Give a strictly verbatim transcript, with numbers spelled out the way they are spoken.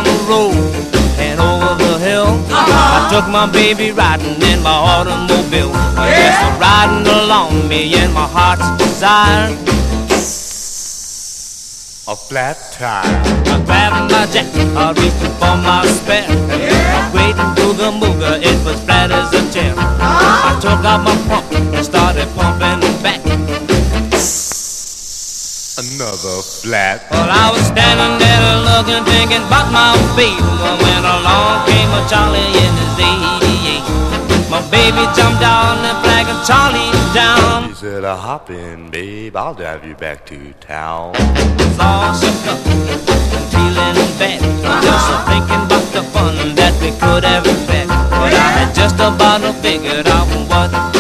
down the road and over the hill. Uh-huh. I took my baby riding in my automobile. Yeah. Just riding along me and my heart's desire. A flat tire. I grabbed my jacket, I reached for my spare. Yeah. Waiting to the mooger, it was flat as a chair. Uh-huh. I took out my pump and started pumping back. Another flat. Well, I was standing there looking, thinking about my baby, when along came a Charlie in his eighty-eight. My baby jumped down and flagging Charlie down. He said, "A hop in, babe, I'll drive you back to town." Was all shook up and feeling bad, just thinking about the fun that we could have had. But I had just about figured out what